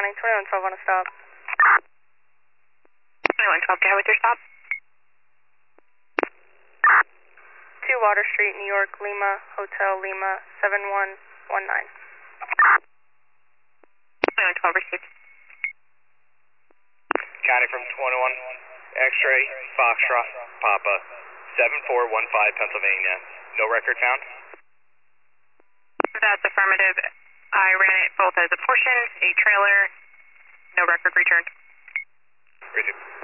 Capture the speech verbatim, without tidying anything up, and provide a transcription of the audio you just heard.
morning, twenty-one twelve on a stop. twenty-one twelve, go ahead with your stop. two Water Street, New York, Lima, Hotel Lima, seven one one nine. twenty-one twelve, received. County from twenty-one, X-ray, Foxtrot, Papa, seven four one five, Pennsylvania. No record found? That's affirmative. I ran it both as a portion, a trailer, no record returned. Received.